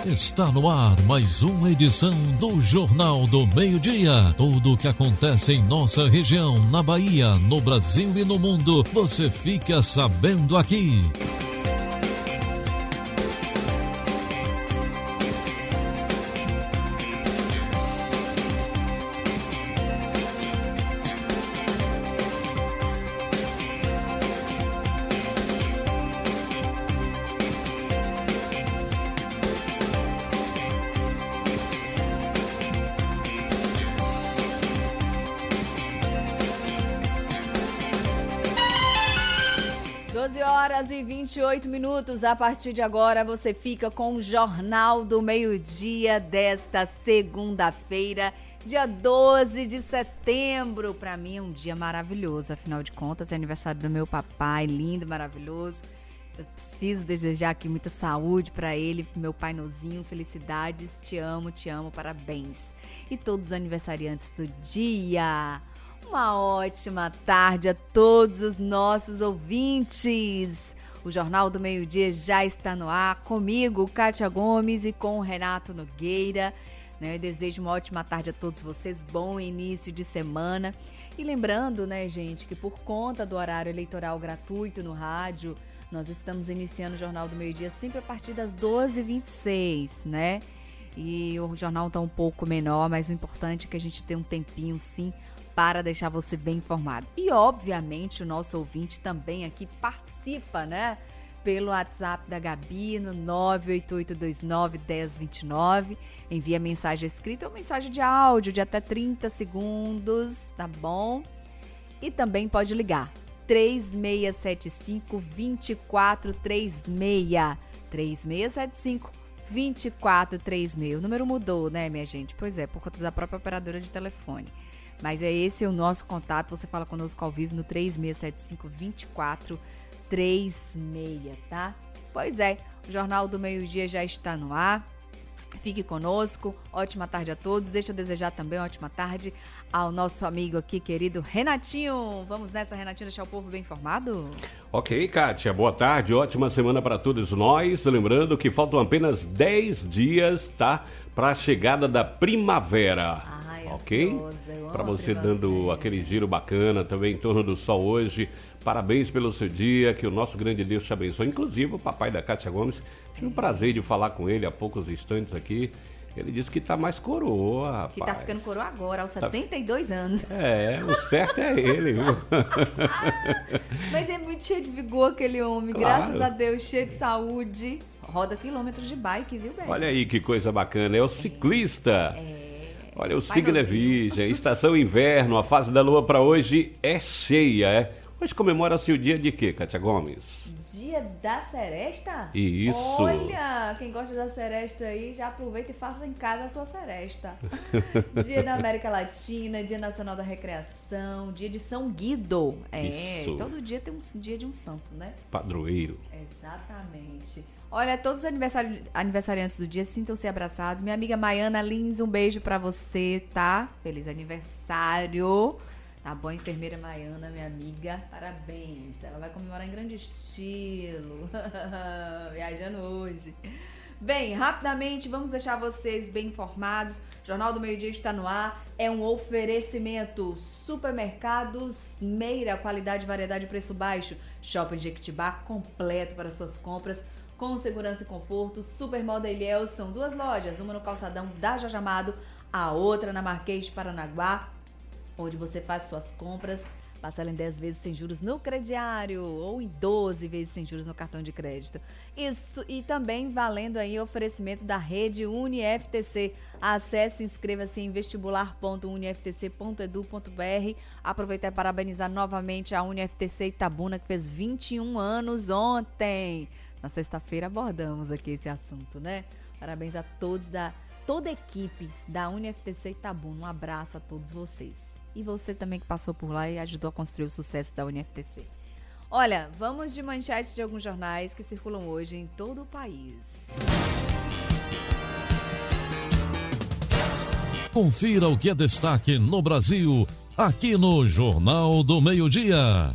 Está no ar mais uma edição do Jornal do Meio-Dia. Tudo o que acontece em nossa região, na Bahia, no Brasil e no mundo, você fica sabendo aqui. E 28 minutos. A partir de agora você fica com o Jornal do Meio-Dia desta segunda-feira, dia 12 de setembro. Para mim é um dia maravilhoso, afinal de contas é aniversário do meu papai, lindo, maravilhoso. Eu preciso desejar aqui muita saúde para ele, pro meu pai Nozinho, felicidades, te amo, parabéns. E todos os aniversariantes do dia. Uma ótima tarde a todos os nossos ouvintes. O Jornal do Meio-Dia já está no ar, comigo, Kátia Gomes, e com o Renato Nogueira. Eu desejo uma ótima tarde a todos vocês, bom início de semana. E lembrando, gente, que por conta do horário eleitoral gratuito no rádio, nós estamos iniciando o Jornal do Meio-Dia sempre a partir das 12h26, E o jornal está um pouco menor, mas o importante é que a gente tenha um tempinho, sim, para deixar você bem informado. E, obviamente, o nosso ouvinte também aqui participa, pelo WhatsApp da Gabi, no 988291029. Envia mensagem escrita ou mensagem de áudio de até 30 segundos, tá bom? E também pode ligar. 3675-2436. 3675-2436. O número mudou, minha gente? Pois é, por conta da própria operadora de telefone. Mas esse é o nosso contato, você fala conosco ao vivo no 3675-2436, tá? Pois é, o Jornal do Meio-Dia já está no ar, fique conosco, ótima tarde a todos, deixa eu desejar também uma ótima tarde ao nosso amigo aqui, querido Renatinho. Vamos nessa, Renatinho, deixar o povo bem informado? Ok, Kátia, boa tarde, ótima semana para todos nós, lembrando que faltam apenas 10 dias, tá? Para a chegada da primavera. Ok? Para você dando aquele giro bacana também em torno do sol hoje. Parabéns pelo seu dia, que o nosso grande Deus te abençoe. Inclusive o papai da Kátia Gomes, tive o prazer de falar com ele há poucos instantes aqui. Ele disse que tá mais coroa, rapaz. Que tá ficando coroa agora, aos 72 anos. O certo é ele, viu? Mas é muito cheio de vigor aquele homem, claro. Graças a Deus, cheio de saúde. Roda quilômetros de bike, viu, bem? Olha aí que coisa bacana, é o ciclista. Olha, o signo é Virgem, estação inverno, a fase da lua para hoje é cheia, Hoje comemora-se o dia de quê, Kátia Gomes? Dia da seresta? Isso. Olha, quem gosta da seresta aí, já aproveita e faça em casa a sua seresta. Dia da América Latina, Dia Nacional da Recreação, Dia de São Guido. Isso. Todo dia tem um dia de um santo, Padroeiro. Exatamente. Olha, todos os aniversariantes do dia, sintam-se abraçados. Minha amiga Maiana Lins, um beijo pra você, tá? Feliz aniversário. Tá bom, enfermeira Maiana, minha amiga, parabéns. Ela vai comemorar em grande estilo. Viajando hoje. Bem, rapidamente, vamos deixar vocês bem informados. Jornal do Meio-Dia está no ar. É um oferecimento. Supermercados Meira, qualidade, variedade e preço baixo. Shopping Jequitibá, completo para suas compras, com segurança e conforto. Supermoda Ilhéus, são 2 lojas, uma no calçadão da Jajamado, a outra na Marquês de Paranaguá, onde você faz suas compras, parcela em 10 vezes sem juros no crediário ou em 12 vezes sem juros no cartão de crédito. Isso, e também valendo aí o oferecimento da rede UniFTC. Acesse e inscreva-se em vestibular.uniftc.edu.br. Aproveitar e parabenizar novamente a UniFTC Itabuna, que fez 21 anos ontem. Na sexta-feira abordamos aqui esse assunto, Parabéns a todos toda a equipe da UniFTC Itabuna. Um abraço a todos vocês. E você também que passou por lá e ajudou a construir o sucesso da UniFTC. Olha, vamos de manchetes de alguns jornais que circulam hoje em todo o país. Confira o que é destaque no Brasil, aqui no Jornal do Meio-Dia.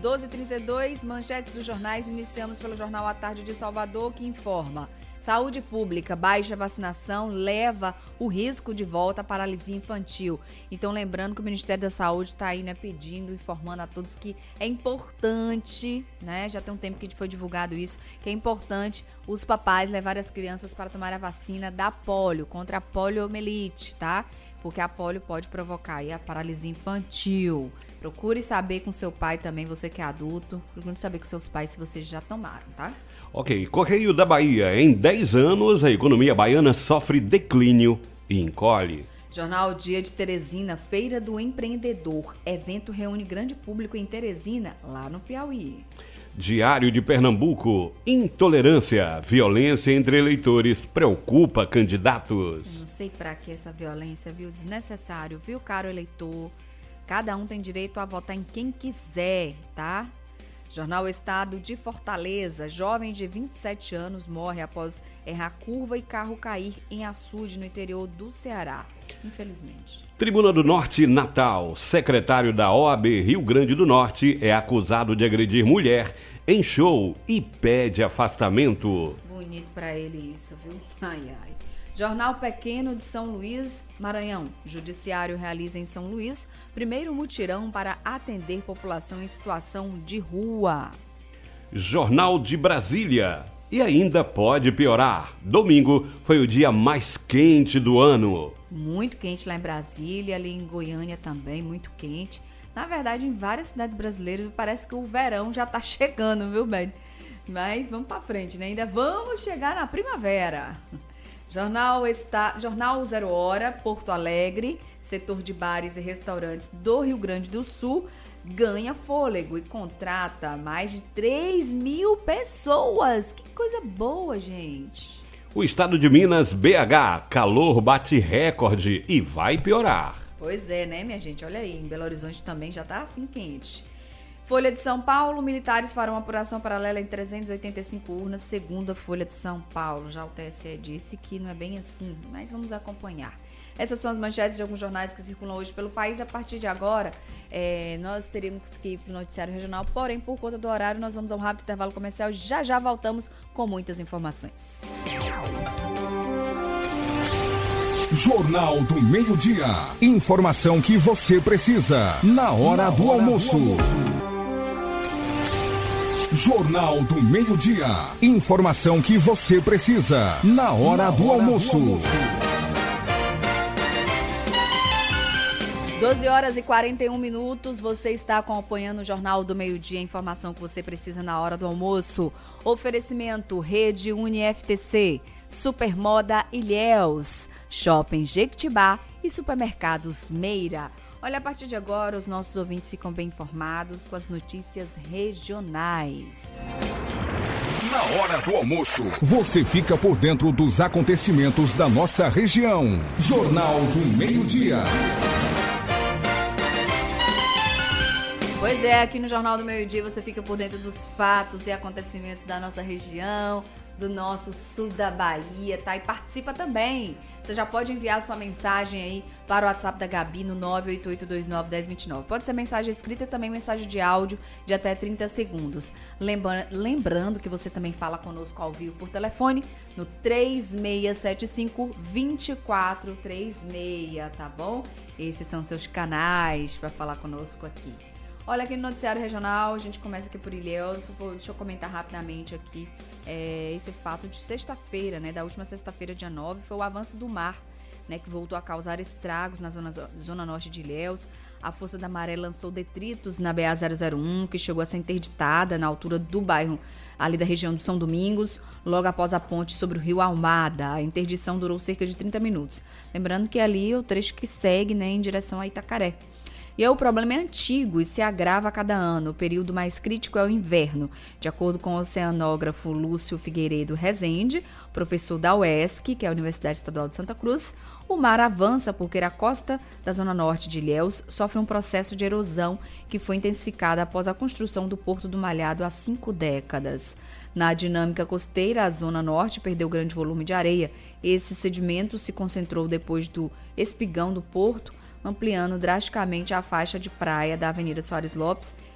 12h32, manchetes dos jornais. Iniciamos pelo Jornal à Tarde de Salvador, que informa: saúde pública, baixa vacinação leva o risco de volta à paralisia infantil. Então, lembrando que o Ministério da Saúde está aí, né, pedindo, informando a todos que é importante, né, já tem um tempo que foi divulgado isso, que é importante os papais levarem as crianças para tomar a vacina da polio, contra a poliomielite, tá? Porque a polio pode provocar aí a paralisia infantil. Procure saber com seu pai também, você que é adulto, procure saber com seus pais se vocês já tomaram, tá? Ok, Correio da Bahia. Em 10 anos, a economia baiana sofre declínio e encolhe. Jornal Dia de Teresina, Feira do Empreendedor. Evento reúne grande público em Teresina, lá no Piauí. Diário de Pernambuco. Intolerância, violência entre eleitores preocupa candidatos. Eu não sei pra que essa violência, viu? Desnecessário, viu, caro eleitor? Cada um tem direito a votar em quem quiser, tá? Jornal Estado de Fortaleza. Jovem de 27 anos morre após errar curva e carro cair em açude, no interior do Ceará. Infelizmente. Tribuna do Norte, Natal. Secretário da OAB Rio Grande do Norte é acusado de agredir mulher em show e pede afastamento. Bonito pra ele isso, viu? Ai, ai. Jornal Pequeno de São Luís, Maranhão. Judiciário realiza em São Luís primeiro mutirão para atender população em situação de rua. Jornal de Brasília. E ainda pode piorar. Domingo foi o dia mais quente do ano. Muito quente lá em Brasília, ali em Goiânia também, muito quente. Na verdade, em várias cidades brasileiras, parece que o verão já tá chegando, viu, bem? Mas vamos pra frente, né? Ainda vamos chegar na primavera. Jornal 0 Hora, Porto Alegre, setor de bares e restaurantes do Rio Grande do Sul, ganha fôlego e contrata mais de 3.000 pessoas. Que coisa boa, gente. O estado de Minas, BH, calor bate recorde e vai piorar. Pois é, né, minha gente? Olha aí, em Belo Horizonte também já tá assim quente. Folha de São Paulo, militares farão apuração paralela em 385 urnas, segundo a Folha de São Paulo. Já o TSE disse que não é bem assim, mas vamos acompanhar. Essas são as manchetes de alguns jornais que circulam hoje pelo país. A partir de agora, nós teríamos que ir para o noticiário regional, porém, por conta do horário, nós vamos a um rápido intervalo comercial. Já voltamos com muitas informações. Jornal do Meio-Dia. Informação que você precisa na hora do almoço. Jornal do Meio-Dia. Informação que você precisa na hora do almoço. 12h41, você está acompanhando o Jornal do Meio-Dia, informação que você precisa na hora do almoço. Oferecimento, Rede UniFTC, Supermoda Ilhéus, Shopping Jequitibá e Supermercados Meira. Olha, a partir de agora, os nossos ouvintes ficam bem informados com as notícias regionais. Na hora do almoço, você fica por dentro dos acontecimentos da nossa região. Jornal do Meio-Dia. Pois é, aqui no Jornal do Meio-Dia você fica por dentro dos fatos e acontecimentos da nossa região, do nosso sul da Bahia, tá? E participa também. Você já pode enviar sua mensagem aí para o WhatsApp da Gabi no 988291029. Pode ser mensagem escrita e também mensagem de áudio de até 30 segundos. Lembrando que você também fala conosco ao vivo por telefone no 3675-2436, tá bom? Esses são seus canais para falar conosco aqui. Olha, aqui no Noticiário Regional, a gente começa aqui por Ilhéus. Deixa eu comentar rapidamente aqui esse fato de sexta-feira, né? Da última sexta-feira, dia 9, foi o avanço do mar, né? Que voltou a causar estragos na zona norte de Ilhéus. A Força da Maré lançou detritos na BA-001, que chegou a ser interditada na altura do bairro, ali da região do São Domingos, logo após a ponte sobre o rio Almada. A interdição durou cerca de 30 minutos. Lembrando que ali é o trecho que segue, né, em direção a Itacaré. E aí, o problema é antigo e se agrava a cada ano. O período mais crítico é o inverno. De acordo com o oceanógrafo Lúcio Figueiredo Rezende, professor da UESC, que é a Universidade Estadual de Santa Cruz, o mar avança porque a costa da zona norte de Ilhéus sofre um processo de erosão que foi intensificado após a construção do Porto do Malhado há 5 décadas. Na dinâmica costeira, a zona norte perdeu grande volume de areia. Esse sedimento se concentrou depois do espigão do porto, ampliando drasticamente a faixa de praia da Avenida Soares Lopes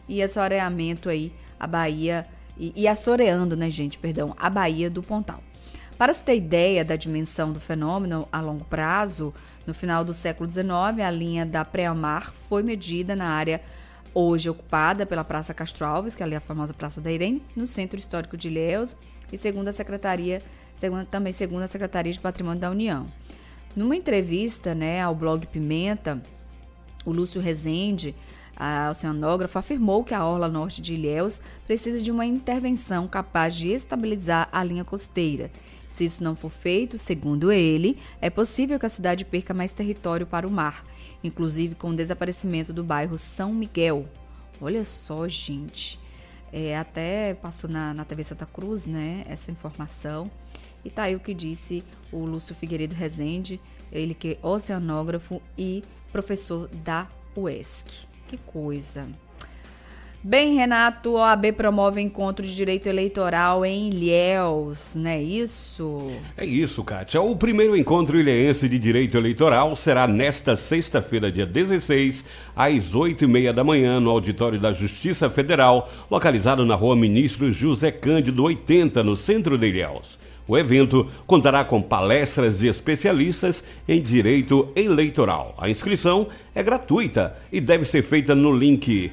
e assoreamento aí a Baía, e assoreando, né, gente, perdão, a Baía do Pontal. Para se ter ideia da dimensão do fenômeno a longo prazo, no final do século XIX, a linha da Pré-Mar foi medida na área hoje ocupada pela Praça Castro Alves, que é ali a famosa Praça da Irene, no Centro Histórico de Ilhéus, e segundo a Secretaria de Patrimônio da União. Numa entrevista, né, ao blog Pimenta, o Lúcio Rezende, o oceanógrafo, afirmou que a orla norte de Ilhéus precisa de uma intervenção capaz de estabilizar a linha costeira. Se isso não for feito, segundo ele, é possível que a cidade perca mais território para o mar, inclusive com o desaparecimento do bairro São Miguel. Olha só, gente, até passou na TV Santa Cruz, né, essa informação. E tá aí o que disse o Lúcio Figueiredo Rezende, ele que é oceanógrafo e professor da UESC. Que coisa. Bem, Renato, a OAB promove encontro de direito eleitoral em Ilhéus, não é isso? É isso, Kátia. O primeiro encontro ilhéense de direito eleitoral será nesta sexta-feira, dia 16, às 8h30 da manhã, no auditório da Justiça Federal, localizado na rua Ministro José Cândido 80, no centro de Ilhéus. O evento contará com palestras de especialistas em direito eleitoral. A inscrição é gratuita e deve ser feita no link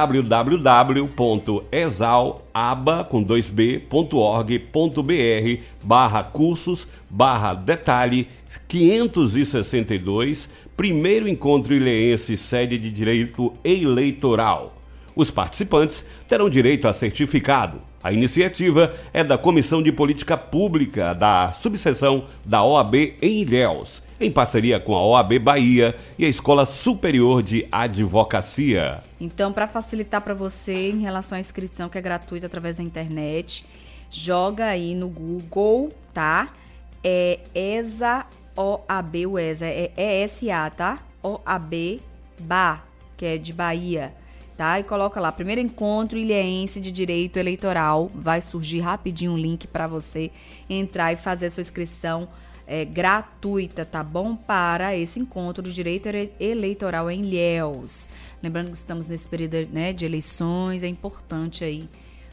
www.exalaba.org.br/cursos/detalhe 562, primeiro encontro ilhéense sede de direito eleitoral. Os participantes terão direito a certificado. A iniciativa é da Comissão de Política Pública da subseção da OAB em Ilhéus, em parceria com a OAB Bahia e a Escola Superior de Advocacia. Então, para facilitar para você em relação à inscrição, que é gratuita através da internet, joga aí no Google, tá? É ESA OAB, o ESA, é ESA, tá? OAB Ba, que é de Bahia. Tá? E coloca lá, primeiro encontro ilhéense de direito eleitoral, vai surgir rapidinho um link para você entrar e fazer a sua inscrição gratuita, tá bom? Para esse encontro de direito eleitoral em Ilhéus. Lembrando que estamos nesse período, né, de eleições, é importante aí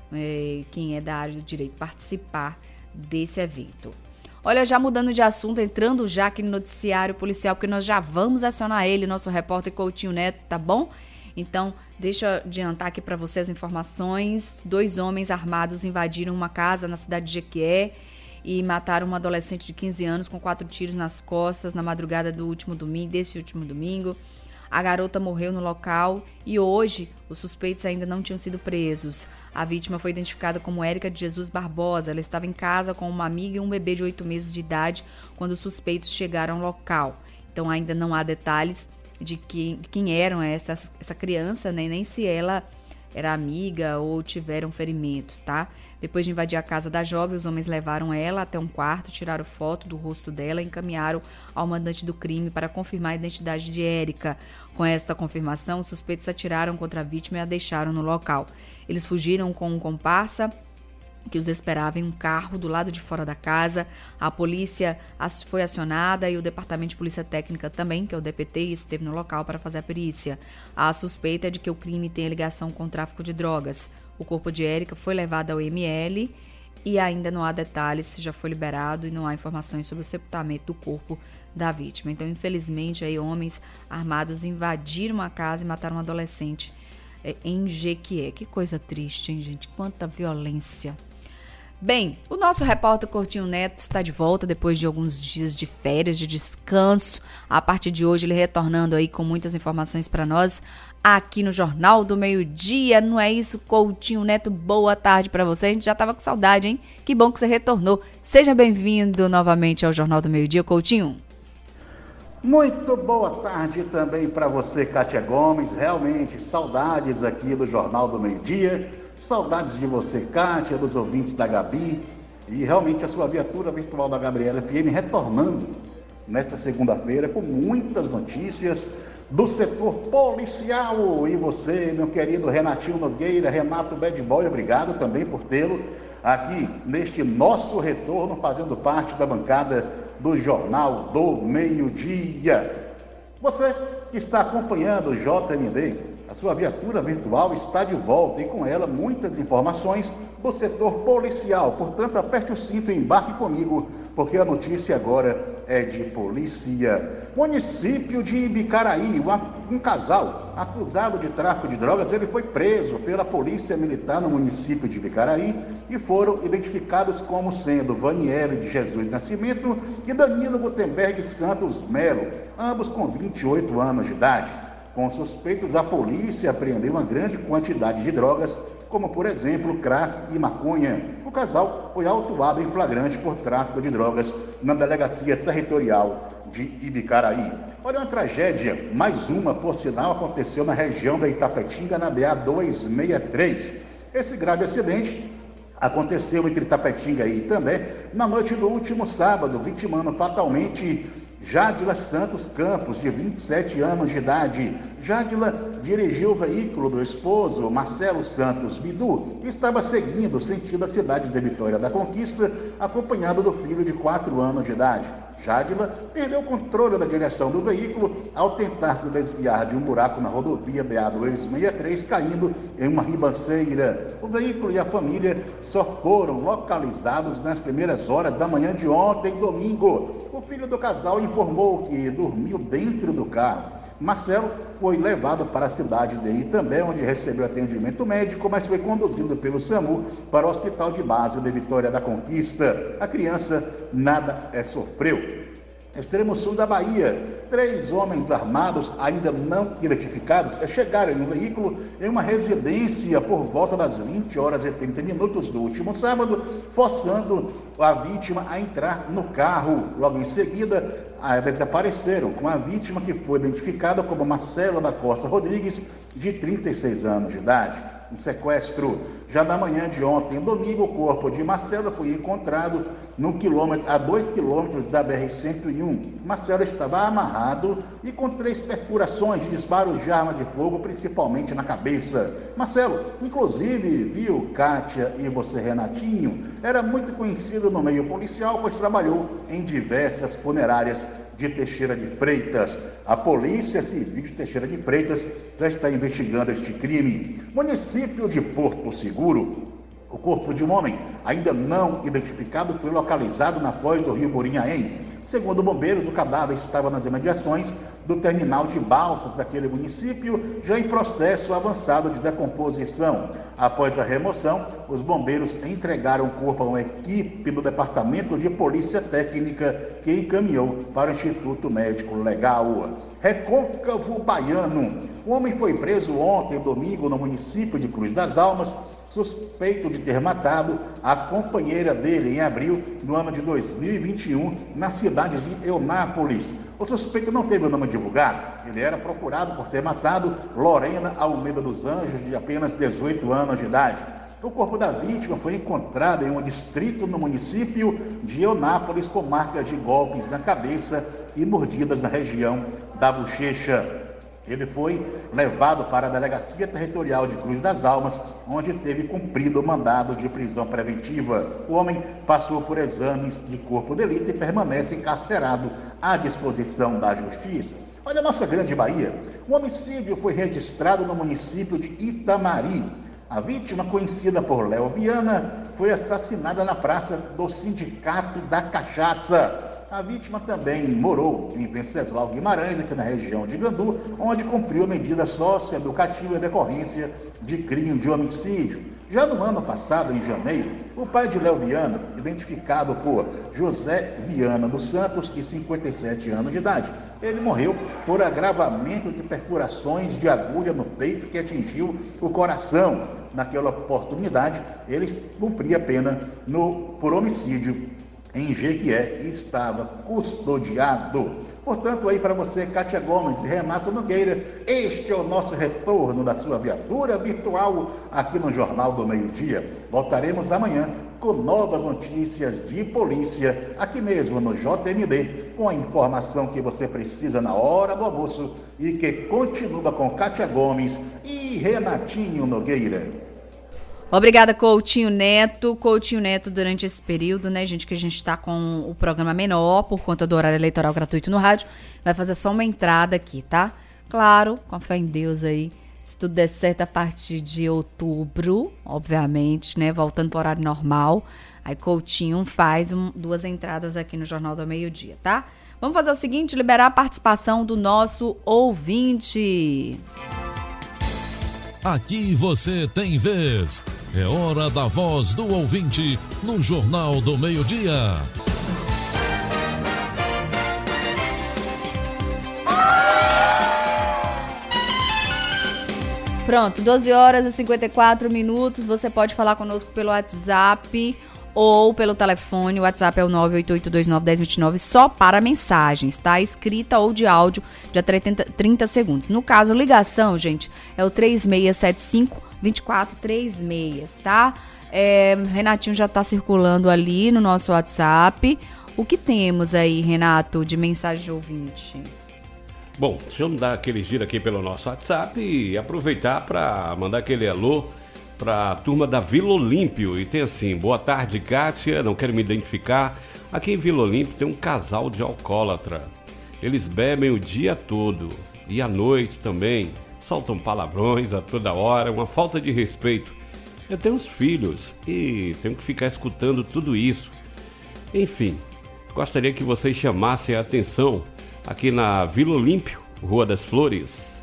quem é da área do direito participar desse evento. Olha, já mudando de assunto, entrando já aqui no noticiário policial, porque nós já vamos acionar ele, nosso repórter Coutinho Neto, tá bom? Então, deixa eu adiantar aqui para você as informações. 2 homens armados invadiram uma casa na cidade de Jequié e mataram uma adolescente de 15 anos com 4 tiros nas costas na madrugada desse último domingo. A garota morreu no local e hoje os suspeitos ainda não tinham sido presos. A vítima foi identificada como Érica de Jesus Barbosa. Ela estava em casa com uma amiga e um bebê de 8 meses de idade quando os suspeitos chegaram ao local. Então, ainda não há detalhes de quem eram essa criança, né? Nem se ela era amiga ou tiveram ferimentos, tá? Depois de invadir a casa da jovem, os homens levaram ela até um quarto, tiraram foto do rosto dela e encaminharam ao mandante do crime para confirmar a identidade de Érica. Com esta confirmação, os suspeitos atiraram contra a vítima e a deixaram no local. Eles fugiram com um comparsa que os esperava em um carro do lado de fora da casa. A polícia foi acionada e o Departamento de Polícia Técnica também, que é o DPT, esteve no local para fazer a perícia. A suspeita é de que o crime tenha ligação com o tráfico de drogas. O corpo de Érica foi levado ao ML e ainda não há detalhes se já foi liberado e não há informações sobre o sepultamento do corpo da vítima. Então, infelizmente, aí homens armados invadiram a casa e mataram um adolescente em Jequié. Que coisa triste, hein, gente? Quanta violência. Bem, o nosso repórter Coutinho Neto está de volta depois de alguns dias de férias, de descanso. A partir de hoje, ele retornando aí com muitas informações para nós aqui no Jornal do Meio-Dia. Não é isso, Coutinho Neto? Boa tarde para você. A gente já estava com saudade, hein? Que bom que você retornou. Seja bem-vindo novamente ao Jornal do Meio-Dia, Coutinho. Muito boa tarde também para você, Kátia Gomes. Realmente, saudades aqui do Jornal do Meio-Dia. Saudades de você, Kátia, dos ouvintes da Gabi. E realmente a sua viatura virtual da Gabriela FM retornando nesta segunda-feira com muitas notícias do setor policial. E você, meu querido Renatinho Nogueira, Renato Bad Boy, obrigado também por tê-lo aqui neste nosso retorno, fazendo parte da bancada do Jornal do Meio-Dia. Você que está acompanhando o JMD A sua viatura virtual está de volta e com ela muitas informações do setor policial. Portanto, aperte o cinto e embarque comigo, porque a notícia agora é de polícia. Município de Ibicaraí, um casal acusado de tráfico de drogas, ele foi preso pela Polícia Militar no município de Ibicaraí e foram identificados como sendo Vaniele de Jesus Nascimento e Danilo Gutenberg Santos Melo, ambos com 28 anos de idade. Com suspeitos, a polícia apreendeu uma grande quantidade de drogas, como, por exemplo, crack e maconha. O casal foi autuado em flagrante por tráfico de drogas na Delegacia Territorial de Ibicaraí. Olha, uma tragédia, mais uma, por sinal, aconteceu na região da Itapetinga, na BA-263. Esse grave acidente aconteceu entre Itapetinga e Itambé na noite do último sábado, vitimando fatalmente Jádila Santos Campos, de 27 anos de idade. Jádila dirigiu o veículo do esposo, Marcelo Santos Bidu, e estava seguindo sentido a cidade de Vitória da Conquista, acompanhado do filho de 4 anos de idade. Jádila perdeu o controle da direção do veículo ao tentar se desviar de um buraco na rodovia BA-263, caindo em uma ribanceira. O veículo e a família só foram localizados nas primeiras horas da manhã de ontem, domingo. O filho do casal informou que dormiu dentro do carro. Marcelo foi levado para a cidade de Itambé, onde recebeu atendimento médico, mas foi conduzido pelo SAMU para o Hospital de Base de Vitória da Conquista. A criança nada sofreu. Extremo sul da Bahia, 3 homens armados, ainda não identificados, chegaram em um veículo em uma residência por volta das 20 horas e 30 minutos do último sábado, forçando a vítima a entrar no carro. Logo em seguida, desapareceram com a vítima, que foi identificada como Marcelo da Costa Rodrigues, de 36 anos de idade. Um sequestro. Já na manhã de ontem, domingo, o corpo de Marcelo foi encontrado a 2 quilômetros da BR-101. Marcelo estava amarrado e com 3 perfurações de disparos de arma de fogo, principalmente na cabeça. Marcelo, inclusive, viu, Kátia e você, Renatinho, era muito conhecido no meio policial, pois trabalhou em diversas funerárias de Teixeira de Freitas. A Polícia Civil de Teixeira de Freitas já está investigando este crime. Município de Porto Seguro, o corpo de um homem ainda não identificado foi localizado na foz do rio Borinhaém. Segundo bombeiros, o cadáver estava nas imediações do terminal de balsas daquele município, já em processo avançado de decomposição. Após a remoção, os bombeiros entregaram o corpo a uma equipe do Departamento de Polícia Técnica, que encaminhou para o Instituto Médico Legal. Recôncavo Baiano. O homem foi preso ontem, domingo, no município de Cruz das Almas, suspeito de ter matado a companheira dele em abril do ano de 2021, na cidade de Eunápolis. O suspeito não teve o nome divulgado. Ele era procurado por ter matado Lorena Almeida dos Anjos, de apenas 18 anos de idade. O corpo da vítima foi encontrado em um distrito no município de Eunápolis, com marcas de golpes na cabeça e mordidas na região da bochecha. Ele foi levado para a Delegacia Territorial de Cruz das Almas, onde teve cumprido o mandado de prisão preventiva. O homem passou por exames de corpo de delito e permanece encarcerado à disposição da Justiça. Olha a nossa grande Bahia. Um homicídio foi registrado no município de Itamari. A vítima, conhecida por Léo Viana, foi assassinada na Praça do Sindicato da Cachaça. A vítima também morou em Venceslau Guimarães, aqui na região de Gandu, onde cumpriu medida socioeducativa em decorrência de crime de homicídio. Já no ano passado, em janeiro, o pai de Léo Viana, identificado por José Viana dos Santos, de 57 anos de idade, ele morreu por agravamento de perfurações de agulha no peito que atingiu o coração. Naquela oportunidade, ele cumpria a pena por homicídio em Jequié e estava custodiado. Portanto, aí para você, Kátia Gomes e Renato Nogueira, este é o nosso retorno da sua viatura virtual aqui no Jornal do Meio-Dia. Voltaremos amanhã com novas notícias de polícia, aqui mesmo no JMD, com a informação que você precisa na hora do almoço e que continua com Kátia Gomes e Renatinho Nogueira. Obrigada, Coutinho Neto. Coutinho Neto, durante esse período, né, gente, que a gente está com o programa menor, por conta do horário eleitoral gratuito no rádio, vai fazer só uma entrada aqui, tá? Claro, com a fé em Deus aí, Se tudo der certo, a partir de outubro, obviamente, né? Voltando para o horário normal. Aí Coutinho faz 2 entradas aqui no Jornal do Meio-Dia, tá? Vamos fazer o seguinte, liberar a participação do nosso ouvinte. Aqui você tem vez. É hora da voz do ouvinte no Jornal do Meio-Dia. Pronto, 12 horas e 54 minutos. Você pode falar conosco pelo WhatsApp ou pelo telefone. O WhatsApp é o 988291029, só para mensagens, tá? Escrita ou de áudio de até 30 segundos. No caso, ligação, gente, é o 3675-2436, tá? Renatinho já tá circulando ali no nosso WhatsApp. O que temos aí, Renato, de mensagem de ouvinte? Bom, deixa eu dar aquele giro aqui pelo nosso WhatsApp e aproveitar para mandar aquele alô para a turma da Vila Olímpio. E tem assim, boa tarde, Kátia, não quero me identificar. Aqui em Vila Olímpio tem um casal de alcoólatra. Eles bebem o dia todo e à noite também. Soltam palavrões a toda hora, uma falta de respeito. Eu tenho uns filhos e tenho que ficar escutando tudo isso. Enfim, gostaria que vocês chamassem a atenção aqui na Vila Olímpio, Rua das Flores.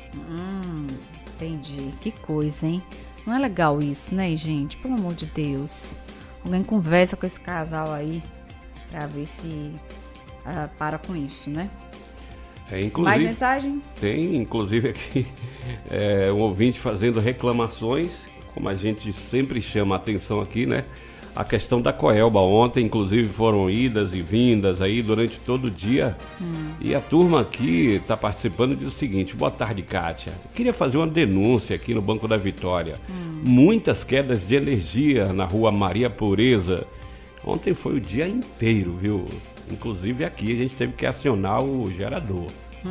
Entendi. Que coisa, hein? Não é legal isso, né, gente? Pelo amor de Deus. Alguém conversa com esse casal aí pra ver se para com isso, né? Mais mensagem? Tem, inclusive, aqui um ouvinte fazendo reclamações, como a gente sempre chama a atenção aqui, né? A questão da Coelba ontem, inclusive foram idas e vindas aí durante todo o dia. E a turma aqui está participando e diz o seguinte: boa tarde, Kátia. Eu queria fazer uma denúncia aqui no Banco da Vitória. Muitas quedas de energia na rua Maria Pureza. Ontem foi o dia inteiro, viu? Inclusive aqui a gente teve que acionar o gerador.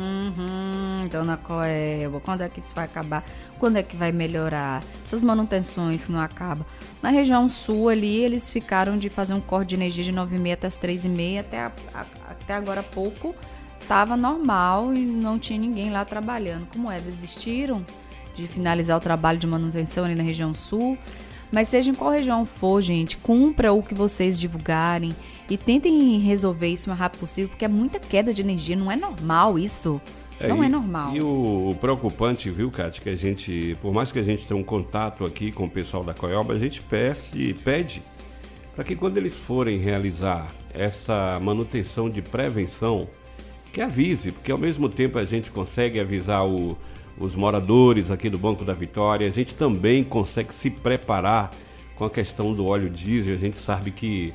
Dona Coelba, quando é que isso vai acabar? Quando é que vai melhorar? Essas manutenções que não acabam. Na região sul ali, eles ficaram de fazer um corte de energia de 9h30 até as 3h30, até agora há pouco estava normal e não tinha ninguém lá trabalhando. Como é? Desistiram de finalizar o trabalho de manutenção ali na região sul? Mas seja em qual região for, gente, cumpra o que vocês divulgarem e tentem resolver isso o mais rápido possível, porque é muita queda de energia, não é normal isso. Não é normal. E o preocupante, viu, Kátia, que a gente, por mais que a gente tenha um contato aqui com o pessoal da Coelba, a gente pede para que quando eles forem realizar essa manutenção de prevenção, que avise, porque ao mesmo tempo a gente consegue avisar os moradores aqui do Banco da Vitória, a gente também consegue se preparar com a questão do óleo diesel. A gente sabe que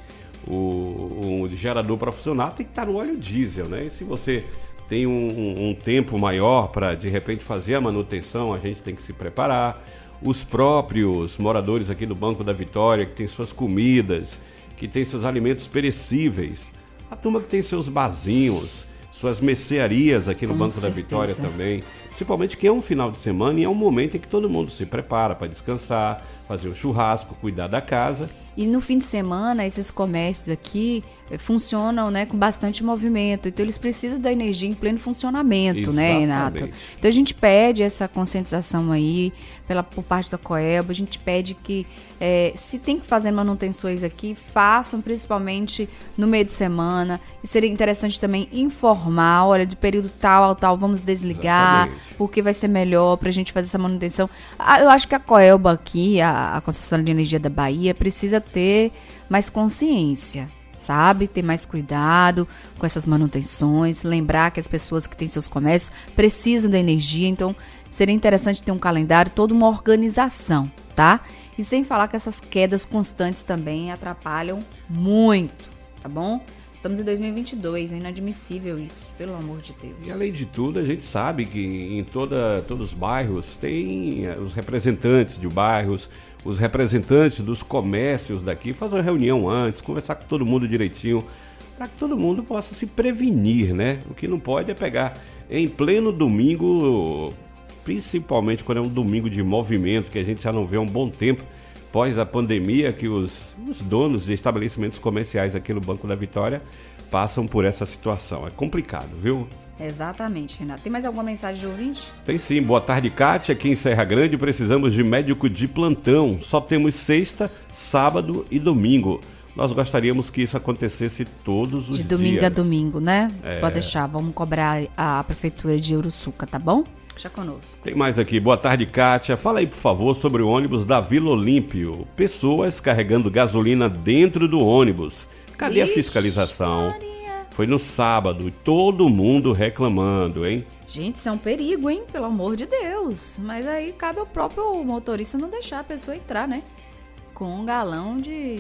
o gerador profissional tem que estar no óleo diesel, né? E se você tem um tempo maior para de repente fazer a manutenção, a gente tem que se preparar. Os próprios moradores aqui do Banco da Vitória, que tem suas comidas, que tem seus alimentos perecíveis, a turma que tem seus barzinhos, suas mercearias aqui no Banco da Vitória também, principalmente que é um final de semana e é um momento em que todo mundo se prepara para descansar, fazer um churrasco, cuidar da casa. E no fim de semana, esses comércios aqui funcionam, né, com bastante movimento. Então, eles precisam da energia em pleno funcionamento, né, Renato? Então, a gente pede essa conscientização aí por parte da Coelba. A gente pede que, se tem que fazer manutenções aqui, façam principalmente no meio de semana. E seria interessante também informar, olha, de período tal ao tal, vamos desligar, porque vai ser melhor pra gente fazer essa manutenção. Eu acho que a Coelba aqui, a concessionária de energia da Bahia, precisa ter mais consciência, sabe? Ter mais cuidado com essas manutenções, lembrar que as pessoas que têm seus comércios precisam da energia, então seria interessante ter um calendário, toda uma organização, tá? E sem falar que essas quedas constantes também atrapalham muito, tá bom? Estamos em 2022, é inadmissível isso, pelo amor de Deus. E além de tudo, a gente sabe que em todos os bairros tem os representantes de bairros, os representantes dos comércios daqui, fazer uma reunião antes, conversar com todo mundo direitinho, para que todo mundo possa se prevenir, né? O que não pode é pegar em pleno domingo, principalmente quando é um domingo de movimento, que a gente já não vê há um bom tempo, pós a pandemia, que os donos de estabelecimentos comerciais aqui no Banco da Vitória passam por essa situação. É complicado, viu? Exatamente, Renato. Tem mais alguma mensagem de ouvinte? Tem sim. Boa tarde, Kátia. Aqui em Serra Grande precisamos de médico de plantão. Só temos sexta, sábado e domingo. Nós gostaríamos que isso acontecesse todos os dias. De domingo a domingo, né? Pode deixar. Vamos cobrar a prefeitura de Uruçuca, tá bom? Já conosco. Tem mais aqui. Boa tarde, Kátia. Fala aí, por favor, sobre o ônibus da Vila Olímpio. Pessoas carregando gasolina dentro do ônibus. Cadê a fiscalização? Maria. Foi no sábado e todo mundo reclamando, hein? Gente, isso é um perigo, hein? Pelo amor de Deus. Mas aí cabe ao próprio motorista não deixar a pessoa entrar, né? Com um galão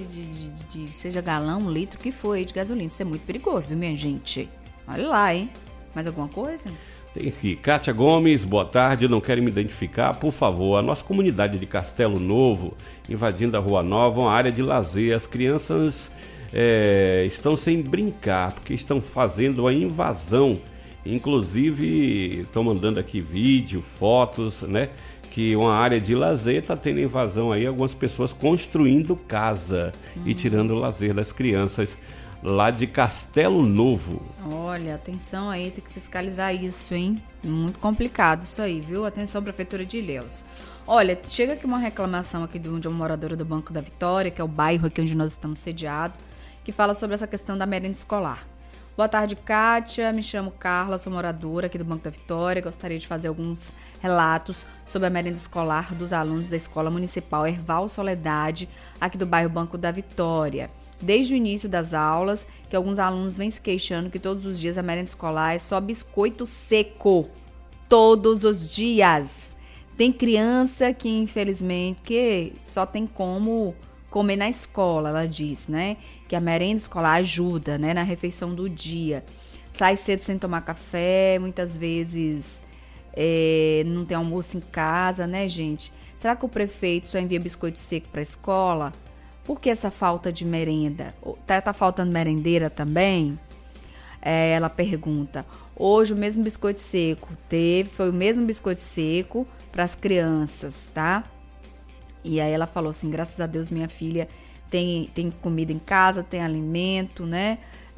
seja galão, 1 litro, que foi de gasolina. Isso é muito perigoso, viu, minha gente? Olha lá, hein? Mais alguma coisa? Tem aqui. Kátia Gomes, boa tarde. Não quero me identificar, por favor. A nossa comunidade de Castelo Novo, invadindo a Rua Nova, uma área de lazer. As crianças estão sem brincar, porque estão fazendo a invasão. Inclusive, estão mandando aqui vídeo, fotos, né? Que uma área de lazer está tendo invasão aí, algumas pessoas construindo casa e tirando o lazer das crianças lá de Castelo Novo. Olha, atenção aí, tem que fiscalizar isso, hein? Muito complicado isso aí, viu? Atenção, Prefeitura de Ilhéus. Olha, chega aqui uma reclamação aqui de uma moradora do Banco da Vitória, que é o bairro aqui onde nós estamos sediados, que fala sobre essa questão da merenda escolar. Boa tarde, Kátia. Me chamo Carla, sou moradora aqui do Banco da Vitória. Gostaria de fazer alguns relatos sobre a merenda escolar dos alunos da Escola Municipal Herval Soledade, aqui do bairro Banco da Vitória. Desde o início das aulas, que alguns alunos vêm se queixando que todos os dias a merenda escolar é só biscoito seco. Todos os dias. Tem criança que, infelizmente, só tem como comer na escola, ela diz, né? Que a merenda escolar ajuda, né? Na refeição do dia. Sai cedo sem tomar café, muitas vezes não tem almoço em casa, né, gente? Será que o prefeito só envia biscoito seco para a escola? Por que essa falta de merenda? Tá faltando merendeira também? Ela pergunta. Hoje o mesmo biscoito seco foi o mesmo biscoito seco para as crianças, tá? E aí ela falou assim, graças a Deus minha filha tem comida em casa, tem alimento, né?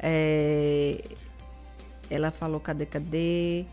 Ela falou, cadê?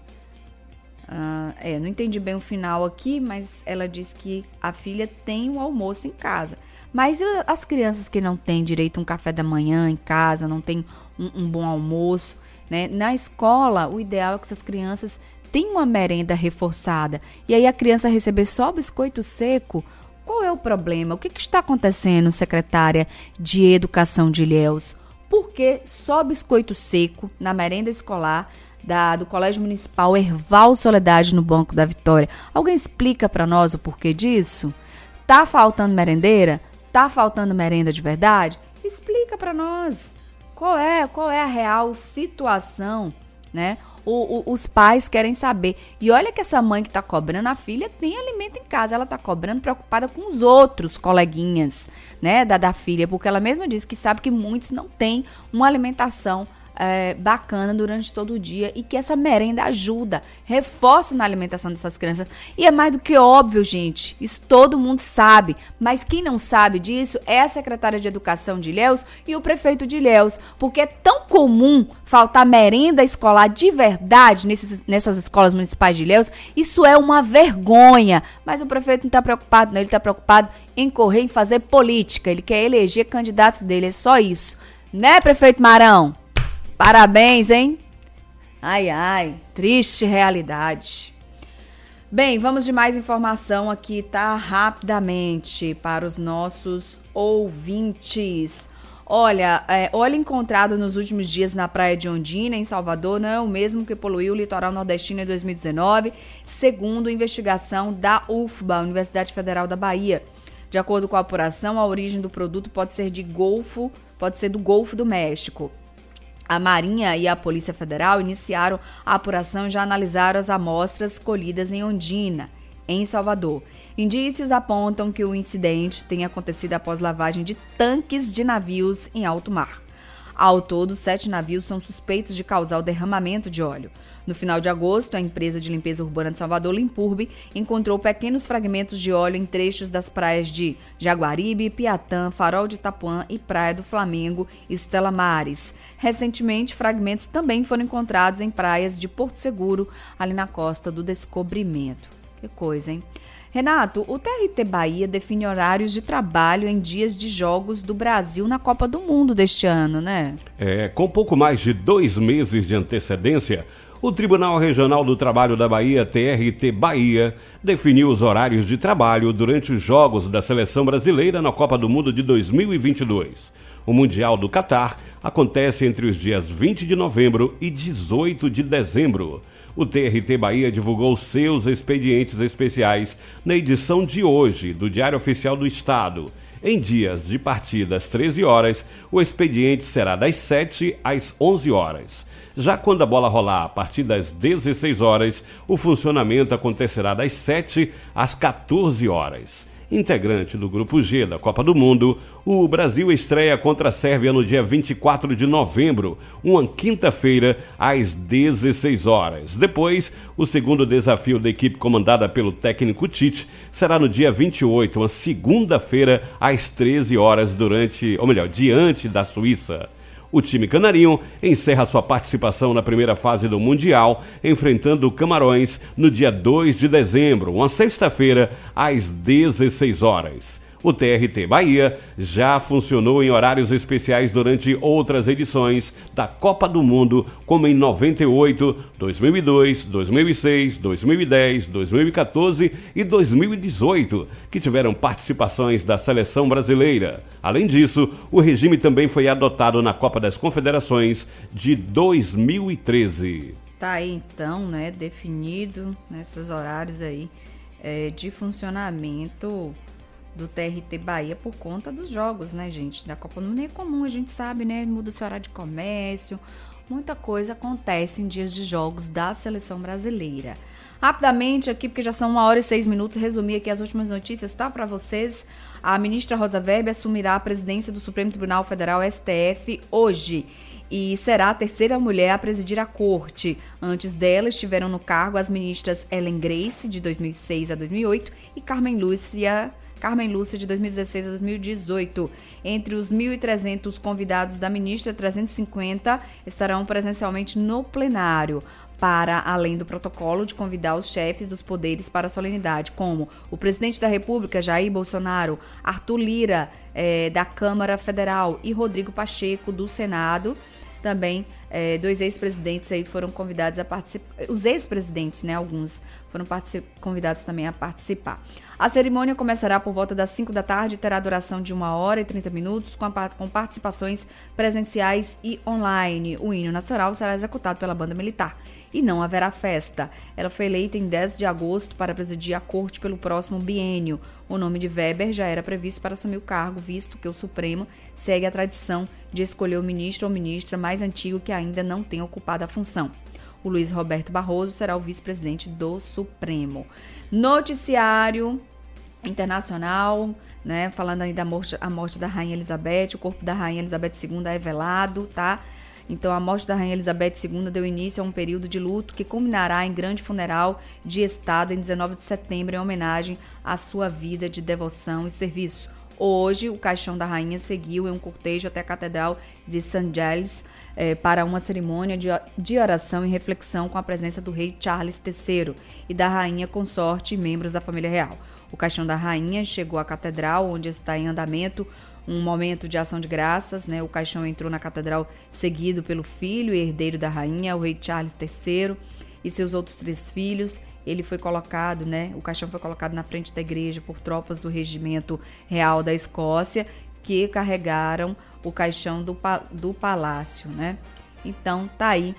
Não entendi bem o final aqui, mas ela disse que a filha tem um almoço em casa. Mas e as crianças que não têm direito a um café da manhã em casa, não tem um bom almoço, né? Na escola, o ideal é que essas crianças tenham uma merenda reforçada. E aí a criança receber só biscoito seco, qual é o problema? O que está acontecendo, secretária de Educação de Ilhéus? Por que só biscoito seco na merenda escolar do Colégio Municipal Herval Soledade no Banco da Vitória? Alguém explica para nós o porquê disso? Tá faltando merendeira? Tá faltando merenda de verdade? Explica para nós. Qual é a real situação, né? Os pais querem saber. E olha que essa mãe que tá cobrando, a filha tem alimento em casa. Ela tá cobrando preocupada com os outros coleguinhas, né, da filha. Porque ela mesma disse que sabe que muitos não têm uma alimentação bacana durante todo o dia e que essa merenda ajuda, reforça na alimentação dessas crianças. E é mais do que óbvio, gente, isso todo mundo sabe, mas quem não sabe disso é a secretária de Educação de Ilhéus e o prefeito de Ilhéus, porque é tão comum faltar merenda escolar de verdade nessas escolas municipais de Ilhéus. Isso é uma vergonha, mas o prefeito não está preocupado, não, ele está preocupado em correr, em fazer política, ele quer eleger candidatos dele, é só isso, né, prefeito Marão? Parabéns, hein? Ai, triste realidade. Bem, vamos de mais informação aqui, tá? Rapidamente para os nossos ouvintes. Olha, óleo encontrado nos últimos dias na praia de Ondina, em Salvador, não é o mesmo que poluiu o litoral nordestino em 2019, segundo investigação da UFBA, Universidade Federal da Bahia. De acordo com a apuração, a origem do produto pode ser do Golfo do México. A Marinha e a Polícia Federal iniciaram a apuração e já analisaram as amostras colhidas em Ondina, em Salvador. Indícios apontam que o incidente tenha acontecido após lavagem de tanques de navios em alto mar. Ao todo, 7 navios são suspeitos de causar o derramamento de óleo. No final de agosto, a empresa de limpeza urbana de Salvador, Limpurbe, encontrou pequenos fragmentos de óleo em trechos das praias de Jaguaribe, Piatã, Farol de Itapuã e Praia do Flamengo, Estela Maris. Recentemente, fragmentos também foram encontrados em praias de Porto Seguro, ali na Costa do Descobrimento. Que coisa, hein? Renato, o TRT Bahia define horários de trabalho em dias de jogos do Brasil na Copa do Mundo deste ano, né? Com pouco mais de 2 meses de antecedência, o Tribunal Regional do Trabalho da Bahia, TRT Bahia, definiu os horários de trabalho durante os jogos da Seleção Brasileira na Copa do Mundo de 2022. O Mundial do Catar acontece entre os dias 20 de novembro e 18 de dezembro. O TRT Bahia divulgou seus expedientes especiais na edição de hoje do Diário Oficial do Estado. Em dias de partida às 13 horas, o expediente será das 7 às 11 horas. Já quando a bola rolar a partir das 16 horas, o funcionamento acontecerá das 7 às 14 horas. Integrante do Grupo G da Copa do Mundo, o Brasil estreia contra a Sérvia no dia 24 de novembro, uma quinta-feira, às 16 horas. Depois, o segundo desafio da equipe comandada pelo técnico Tite será no dia 28, uma segunda-feira, às 13 horas, diante da Suíça. O time canarinho encerra sua participação na primeira fase do Mundial, enfrentando o Camarões no dia 2 de dezembro, uma sexta-feira, às 16 horas. O TRT Bahia já funcionou em horários especiais durante outras edições da Copa do Mundo, como em 98, 2002, 2006, 2010, 2014 e 2018, que tiveram participações da seleção brasileira. Além disso, o regime também foi adotado na Copa das Confederações de 2013. Tá aí então, né, definido nesses horários aí de funcionamento do TRT Bahia por conta dos jogos, né, gente? Da Copa não é comum, a gente sabe, né? Muda esse horário de comércio, muita coisa acontece em dias de jogos da seleção brasileira. Rapidamente aqui, porque já são 1h06, resumir aqui as últimas notícias, tá? Para vocês, a ministra Rosa Weber assumirá a presidência do Supremo Tribunal Federal, STF, hoje. E será a terceira mulher a presidir a corte. Antes dela estiveram no cargo as ministras Ellen Grace, de 2006 a 2008, e Carmen Lúcia, de 2016 a 2018. Entre os 1.300 convidados da ministra, 350 estarão presencialmente no plenário, para além do protocolo de convidar os chefes dos poderes para a solenidade, como o presidente da República, Jair Bolsonaro, Arthur Lira, da Câmara Federal, e Rodrigo Pacheco, do Senado. Também 2 ex-presidentes aí foram convidados a participar. Os ex-presidentes, né, alguns foram convidados também a participar. A cerimônia começará por volta das 5 da tarde e terá duração de 1h30, com participações presenciais e online. O hino nacional será executado pela banda militar. E não haverá festa. Ela foi eleita em 10 de agosto para presidir a corte pelo próximo biênio. O nome de Weber já era previsto para assumir o cargo, visto que o Supremo segue a tradição de escolher o ministro ou ministra mais antigo que ainda não tenha ocupado a função. O Luiz Roberto Barroso será o vice-presidente do Supremo. Noticiário internacional, né? Falando aí da morte da Rainha Elizabeth, o corpo da Rainha Elizabeth II é velado, tá? Então, a morte da Rainha Elizabeth II deu início a um período de luto que culminará em grande funeral de Estado em 19 de setembro, em homenagem à sua vida de devoção e serviço. Hoje, o caixão da rainha seguiu em um cortejo até a Catedral de St. Giles para uma cerimônia de oração e reflexão com a presença do rei Charles III e da rainha consorte e membros da família real. O caixão da rainha chegou à catedral, onde está em andamento um momento de ação de graças, né? O caixão entrou na catedral seguido pelo filho e herdeiro da rainha, o rei Charles III, e seus outros 3 filhos. Ele foi colocado, né? O caixão foi colocado na frente da igreja por tropas do Regimento Real da Escócia, que carregaram o caixão do palácio, né? Então, tá aí.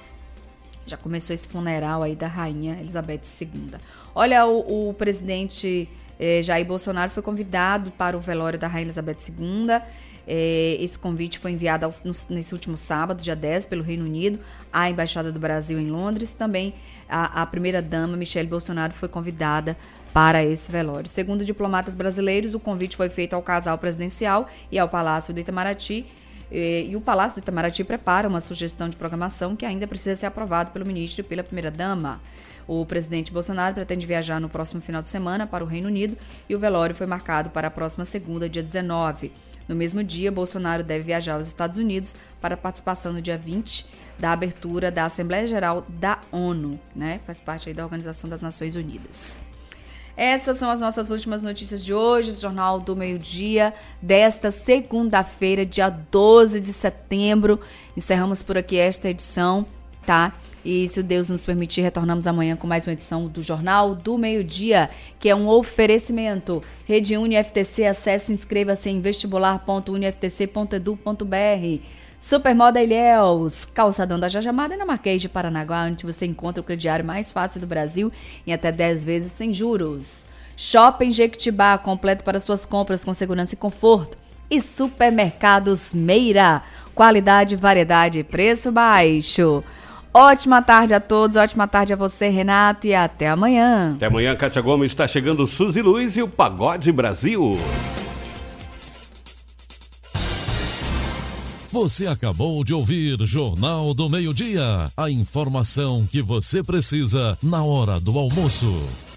Já começou esse funeral aí da Rainha Elizabeth II. Olha, o presidente Jair Bolsonaro foi convidado para o velório da Rainha Elizabeth II. Esse convite foi enviado nesse último sábado, dia 10, pelo Reino Unido, à Embaixada do Brasil em Londres. Também a primeira-dama, Michele Bolsonaro, foi convidada para esse velório. Segundo diplomatas brasileiros, o convite foi feito ao casal presidencial e ao Palácio do Itamaraty, E o Palácio do Itamaraty prepara uma sugestão de programação que ainda precisa ser aprovada pelo ministro e pela primeira-dama. O presidente Bolsonaro pretende viajar no próximo final de semana para o Reino Unido e o velório foi marcado para a próxima segunda, dia 19. No mesmo dia, Bolsonaro deve viajar aos Estados Unidos para a participação no dia 20 da abertura da Assembleia Geral da ONU, né? Faz parte aí da Organização das Nações Unidas. Essas são as nossas últimas notícias de hoje, do Jornal do Meio-Dia, desta segunda-feira, dia 12 de setembro. Encerramos por aqui esta edição, tá? E se o Deus nos permitir, retornamos amanhã com mais uma edição do Jornal do Meio-Dia, que é um oferecimento. Rede UniFTC, acesse e inscreva-se em vestibular.uniftc.edu.br. Supermoda Ilhéus, calçadão da Jajamada e na Marquês de Paranaguá, onde você encontra o crediário mais fácil do Brasil em até 10 vezes sem juros. Shopping Jequitibá, completo para suas compras com segurança e conforto. E Supermercados Meira, qualidade, variedade e preço baixo. Ótima tarde a todos, ótima tarde a você, Renato, e até amanhã. Até amanhã, Kátia Gomes, está chegando Suzy Luiz e o Pagode Brasil. Você acabou de ouvir Jornal do Meio-Dia, a informação que você precisa na hora do almoço.